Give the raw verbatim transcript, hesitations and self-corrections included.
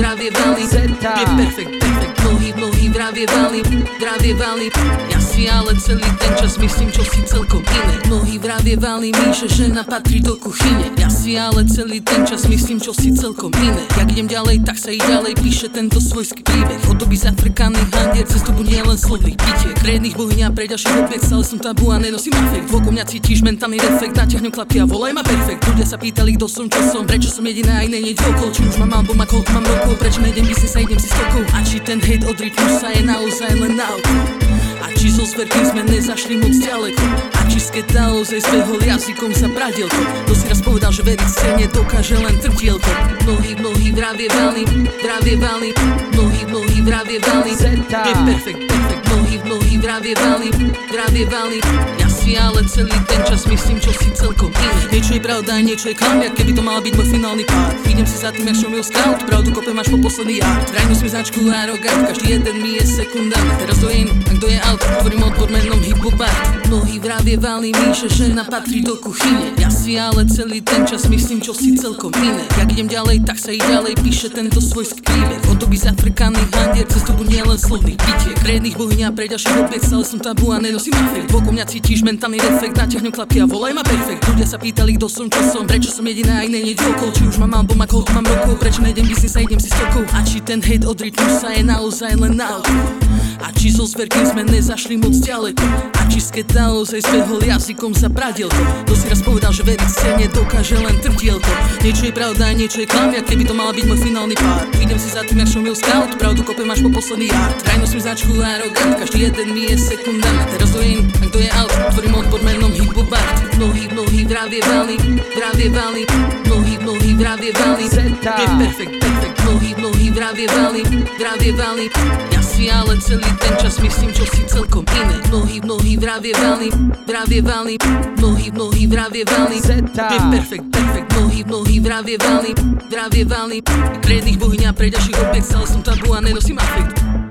vravievali, je perfekt, perfekt. Mnohí, mnohí vravievali, vravievali, ja si ale celý ten čas myslím, čo si celkom iné. Mnohí vravievali mi, že žena patrí do kuchyne, ja si ale celý ten čas myslím, čo si celkom iné. Jak idem ďalej, tak sa i ďalej píše tento svojský príbeh. Od doby zafrkaných handier, cez dobu nie len slovných pitiek. Pre jedných bohyňa, pre ďalších objekt, ale som tabu a nenosím afekt. Voko mňa cítiš mentálny defekt, naťahnem klapky a volaj ma perfekt. Ľudia sa pýtali, kto som, čo som, prečo som jediná a iné nejde okolo. Či už mám album a koľko mám rokov, prečo nejdem biznis a idem si stokov. A či ten hate od rytmu sa je naozaj len na oko. A či so zverkým sme nezašli moc ďaleko. A či sketa ozaj zbehol jazykom za pradielko. To si raz povedal, že veriť sa nedokáže len trdielko. Mnohí, mnohí vravievali, vravievali, mnohí, mnohí vravievali, je perfekt, perfekt. Mnohí, mnohí vravievali, vravievali, ja si ale celý ten čas myslím, čo si celkom iné. Niečo je pravda a niečo je klam, jak keby to mal byť môj finálny pád. Idem si za tým, jak som mil scout, pravdu kopem až po posledný jard. Vraj nosím značku arogant, každý jeden mi je sekundant. Teraz kto je in, a kto je out, hovorím odbor menom hip-hop-art. Mnohí vravievali mi, že žena patrí do kuchyne, ja si ale celý ten čas myslím, čo si celkom iné. Jak idem ďalej, tak sa i ďalej píše tento svojský príbeh. Od doby zafrkaných handier, cez dobu nie len slovných pitiek. Pre jedných bohyňa, pre ďalších objekt, ale som tabu a nenosím afekt. Voko mňa cítiš mentálny defekt, naťahnem klapky a volaj ma perfekt. Ľudia sa pýtali, kto som, čo som, prečo som jediná a iné nejde okolo. Či už mám album a koľko mám rokov, prečo nejdem biznis a idem si stokov. A či ten hate od rytmu sa je naozaj len na oko. A či so zverkým sme nezašli moc ďaleko. A či sketa ozaj zbehol jazykom za pradielko. To si raz povedal, že veriť sa nedokáže len trdielko. Niečo je pravda a niečo je klam, jak keby to mal byť môj finálny pár. Idem si za tým, jak som mil scout, pravdu kopem až po posledný jard. Vraj nosím značku arogant, každý jeden mi je sekundant. Teraz kto je in, a kto je out, tvorím odbor menom hip-hop-art. Mnohí, mnohí vravievali, vravievali, mnohí, mnohí vravievali, je perfekt, perfekt. Mnohí, mnohí vravievali, vravievali, ja si ale celý ten čas myslím, čo si celkom iné. Mnohí, mnohí vravievali, vravievali, mnohí, mnohí vravievali, je perfekt, perfekt. Mnohí, mnohí vravievali, vravievali, pre jedných bohyňa, pre ďalších objekt, ale som tabu a nenosím afekt.